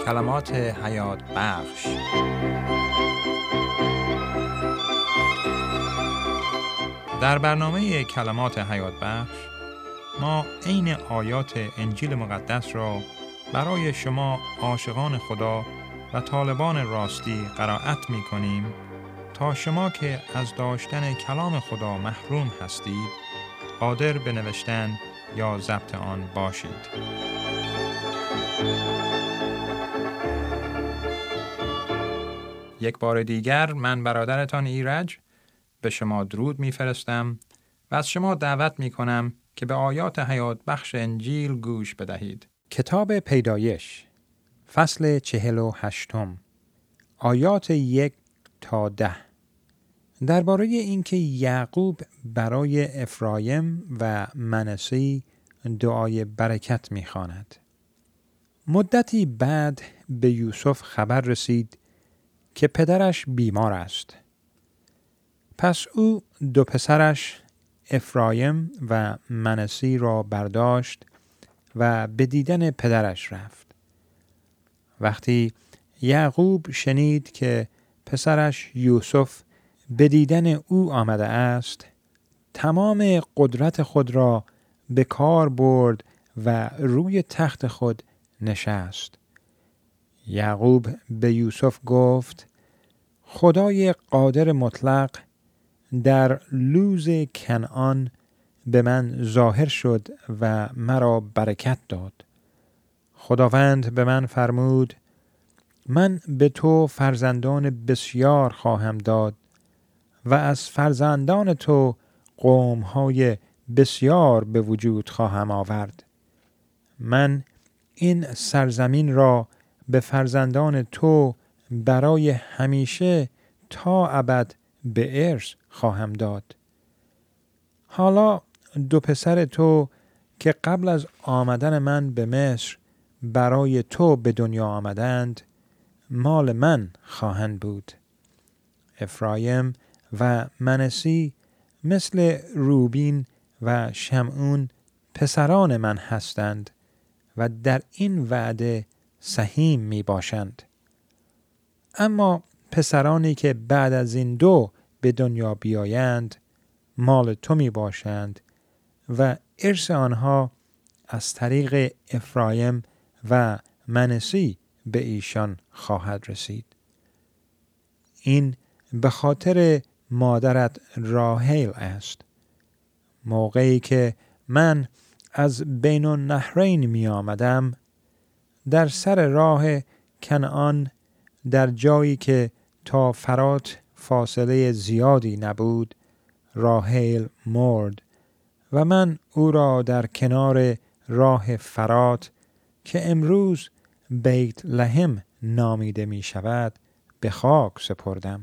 کلمات حیات بخش. در برنامه کلمات حیات بخش ما عین آیات انجیل مقدس را برای شما عاشقان خدا و طالبان راستی قرائت می کنیم تا شما که از داشتن کلام خدا محروم هستید قادر به نوشتن یا ضبط آن باشید. یک بار دیگر من برادرتان ایرج به شما درود می‌فرستم و از شما دعوت می‌کنم که به آیات حیات بخش انجیل گوش بدهید. کتاب پیدایش فصل 48 آیات 1 تا 10 درباره اینکه یعقوب برای افرایم و منسی دعای برکت می‌خواند. مدتی بعد به یوسف خبر رسید که پدرش بیمار است. پس او دو پسرش افرایم و منسی را برداشت و به دیدن پدرش رفت. وقتی یعقوب شنید که پسرش یوسف به دیدن او آمده است، تمام قدرت خود را به کار برد و روی تخت خود نشست. یعقوب به یوسف گفت: خدای قادر مطلق در لوز کنعان به من ظاهر شد و مرا برکت داد. خداوند به من فرمود: من به تو فرزندان بسیار خواهم داد و از فرزندان تو قوم‌های بسیار به وجود خواهم آورد. من این سرزمین را به فرزندان تو برای همیشه تا ابد به ارث خواهم داد. حالا دو پسر تو که قبل از آمدن من به مصر برای تو به دنیا آمدند مال من خواهند بود. افرایم و منسی مثل روبین و شمعون پسران من هستند و در این وعده سهیم می باشند. اما پسرانی که بعد از این دو به دنیا بیایند مال تو می باشند و ارث آنها از طریق افرایم و منسی به ایشان خواهد رسید. این به خاطر مادرت راحیل است. موقعی که من از بین النهرین می آمدم در سر راه کنعان در جایی که تا فرات فاصله زیادی نبود راحیل مرد و من او را در کنار راه فرات که امروز بیت لحم نامیده می شود به خاک سپردم.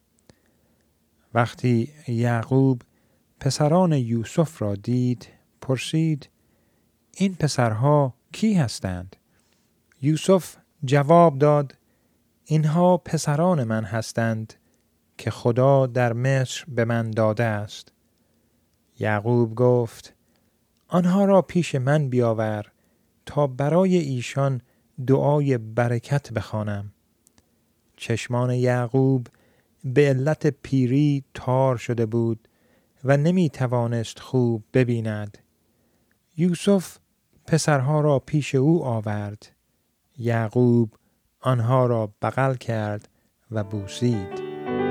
وقتی یعقوب پسران یوسف را دید پرسید: این پسرها کی هستند؟ یوسف جواب داد: اینها پسران من هستند که خدا در مصر به من داده است. یعقوب گفت: آنها را پیش من بیاور تا برای ایشان دعای برکت بخوانم. چشمان یعقوب به علت پیری تار شده بود و نمی توانست خوب ببیند. یوسف پسرها را پیش او آورد. یعقوب آنها را بغل کرد و بوسید.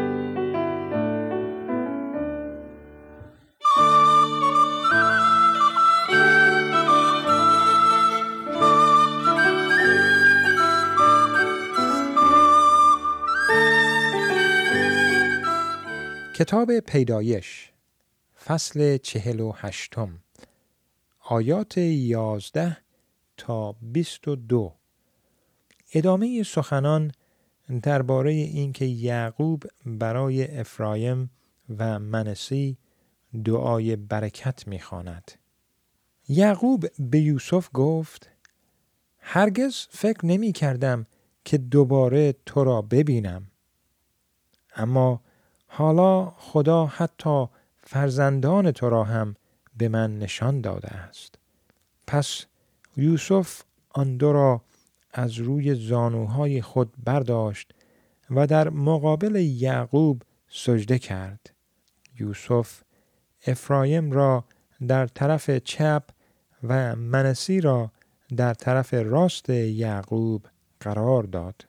کتاب پیدایش فصل 48 آیات 11 تا 22 ادامه سخنان درباره اینکه یعقوب برای افرایم و منسی دعای برکت می‌خواند. یعقوب به یوسف گفت: هرگز فکر نمی کردم که دوباره تو را ببینم. اما حالا خدا حتی فرزندان تو را هم به من نشان داده است. پس یوسف آن دو را از روی زانوهای خود برداشت و در مقابل یعقوب سجده کرد. یوسف افرایم را در طرف چپ و منسی را در طرف راست یعقوب قرار داد.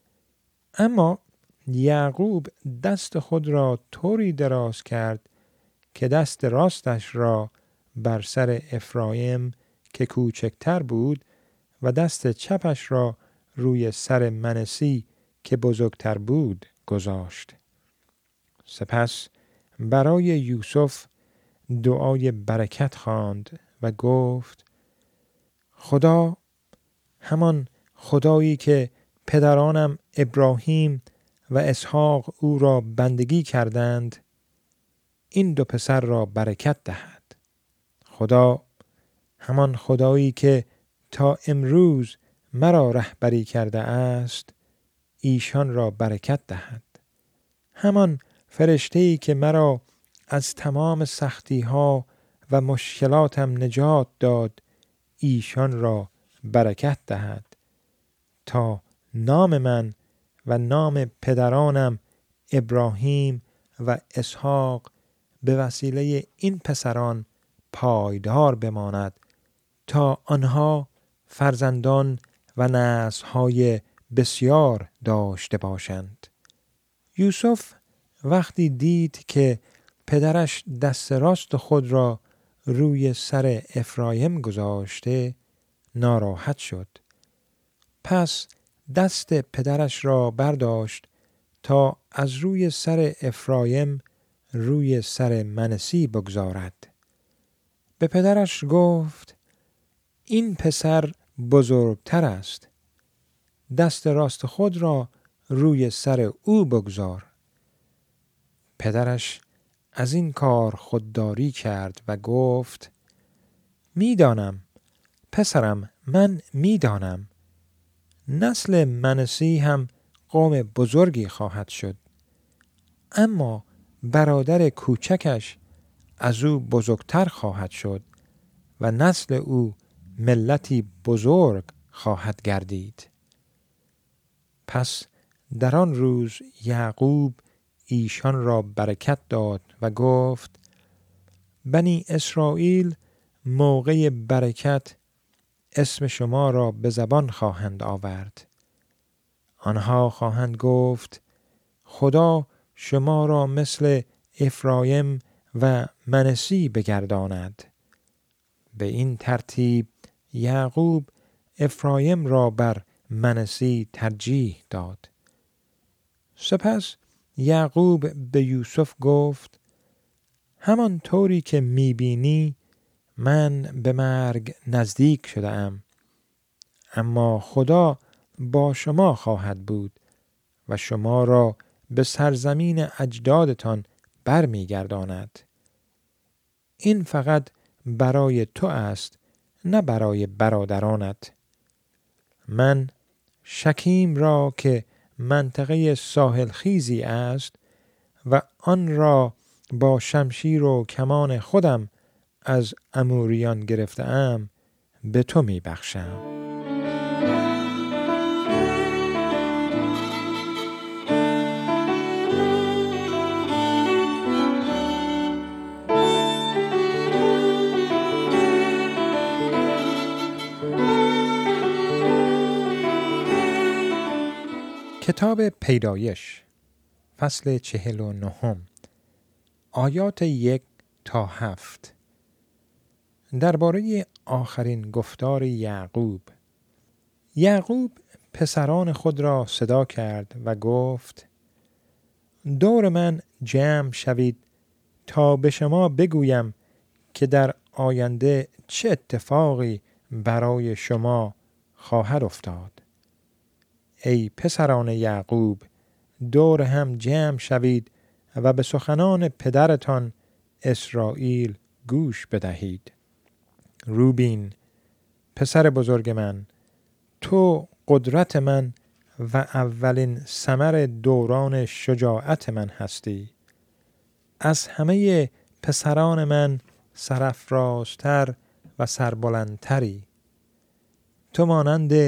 اما یعقوب دست خود را طوری دراز کرد که دست راستش را بر سر افرایم که کوچکتر بود و دست چپش را روی سر منسی که بزرگتر بود گذاشت. سپس برای یوسف دعای برکت خواند و گفت: خدا، همان خدایی که پدرانم ابراهیم و اسحاق او را بندگی کردند، این دو پسر را برکت دهد. خدا، همان خدایی که تا امروز مرا رهبری کرده است، ایشان را برکت دهد. همان فرشته‌ای که مرا از تمام سختی ها و مشکلاتم نجات داد، ایشان را برکت دهد، تا نام من و نام پدرانم ابراهیم و اسحاق به وسیله این پسران پایدار بماند، تا آنها فرزندان و نسل‌های بسیار داشته باشند. یوسف وقتی دید که پدرش دست راست خود را روی سر افرایم گذاشته، ناراحت شد. پس دست پدرش را برداشت تا از روی سر افرایم روی سر منسی بگذارد. به پدرش گفت: این پسر بزرگتر است، دست راست خود را روی سر او بگذار. پدرش از این کار خودداری کرد و گفت: میدانم پسرم، من میدانم. نسل منسی هم قوم بزرگی خواهد شد، اما برادر کوچکش از او بزرگتر خواهد شد و نسل او ملتی بزرگ خواهد گردید. پس در آن روز یعقوب ایشان را برکت داد و گفت: بنی اسرائیل موقع برکت اسم شما را به زبان خواهند آورد. آنها خواهند گفت: خدا شما را مثل افرایم و منسی بگرداند. به این ترتیب یعقوب افرایم را بر منسی ترجیح داد. سپس یعقوب به یوسف گفت: همان طوری که میبینی من به مرگ نزدیک شده ام، اما خدا با شما خواهد بود و شما را به سرزمین اجدادتان برمیگرداند. این فقط برای تو است، نه برای برادرانت. من شکیم را که منطقه ساحل خیزی است و آن را با شمشیر و کمان خودم از اموریان گرفته‌ام به تو می بخشم. کتاب پیدایش فصل 49 آیات 1 تا 7 درباره آخرین گفتار یعقوب. یعقوب پسران خود را صدا کرد و گفت: دور من جمع شوید تا به شما بگویم که در آینده چه اتفاقی برای شما خواهد افتاد. ای پسران یعقوب، دور هم جمع شوید و به سخنان پدرتان اسرائیل گوش بدهید. روبین، پسر بزرگ من، تو قدرت من و اولین ثمر دوران شجاعت من هستی. از همه پسران من سرافرازتر و سربلندتری. تو مانند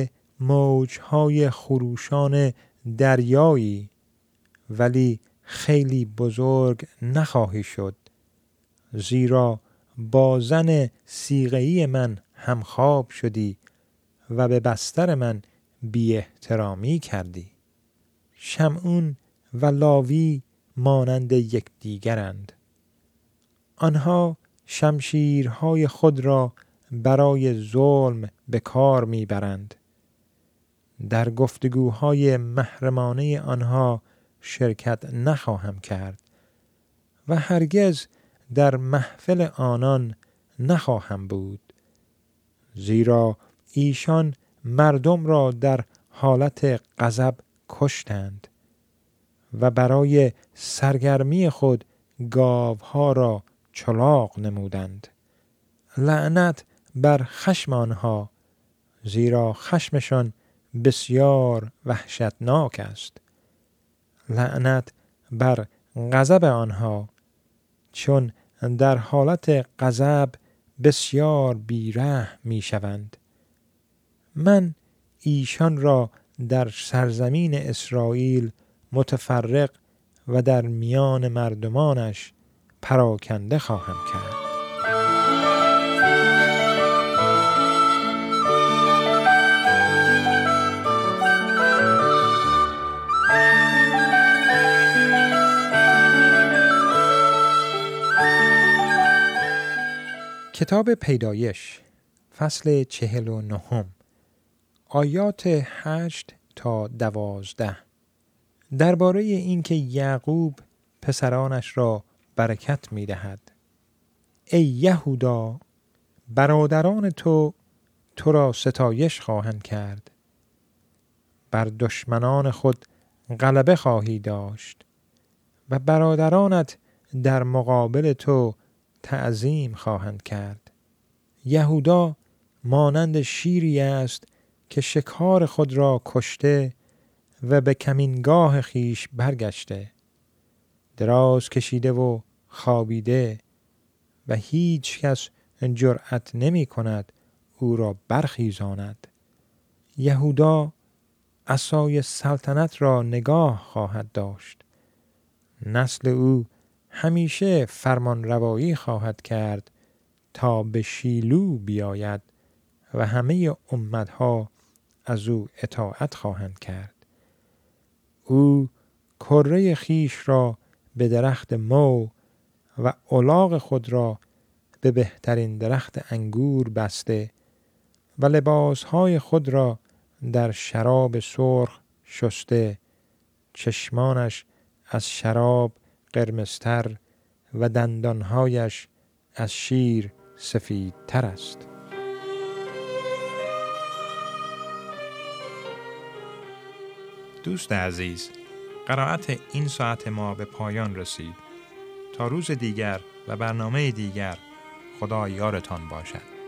موجهای خروشان دریایی، ولی خیلی بزرگ نخواهی شد، زیرا با زن صیغه‌ای من همخواب شدی و به بستر من بی احترامی کردی. شمعون و لاوی مانند یکدیگرند. آنها شمشیرهای خود را برای ظلم به کار میبرند. در گفتگوهای محرمانه آنها شرکت نخواهم کرد و هرگز در محفل آنان نخواهم بود، زیرا ایشان مردم را در حالت غضب کشتند و برای سرگرمی خود گاوها را چلاق نمودند. لعنت بر خشم آنها، زیرا خشمشان بسیار وحشتناک است. لعنت بر غضب آنها، چون در حالت غضب بسیار بی‌رحم می‌شوند. من ایشان را در سرزمین اسرائیل متفرق و در میان مردمانش پراکنده خواهم کرد. کتاب پیدایش فصل 49 آیات 8 تا 12 درباره اینکه یعقوب پسرانش را برکت می‌دهد. ای یهودا، برادران تو را ستایش خواهند کرد. بر دشمنان خود غلبه خواهی داشت و برادرانت در مقابل تو تعظیم خواهند کرد. یهودا مانند شیری است که شکار خود را کشته و به کمینگاه خیش برگشته، دراز کشیده و خوابیده و هیچ کس جرأت نمی کند او را برخیزاند. یهودا عصای سلطنت را نگاه خواهد داشت. نسل او همیشه فرمان روایی خواهد کرد تا به شیلو بیاید و همه امتها از او اطاعت خواهند کرد. او کره خیش را به درخت مو و الاغ خود را به بهترین درخت انگور بسته و لباسهای خود را در شراب سرخ شسته. چشمانش از شراب قرمزتر و دندانهایش از شیر سفیدتر است. دوست عزیز، قرائت این ساعت ما به پایان رسید. تا روز دیگر و برنامه دیگر، خدا یارتان باشد.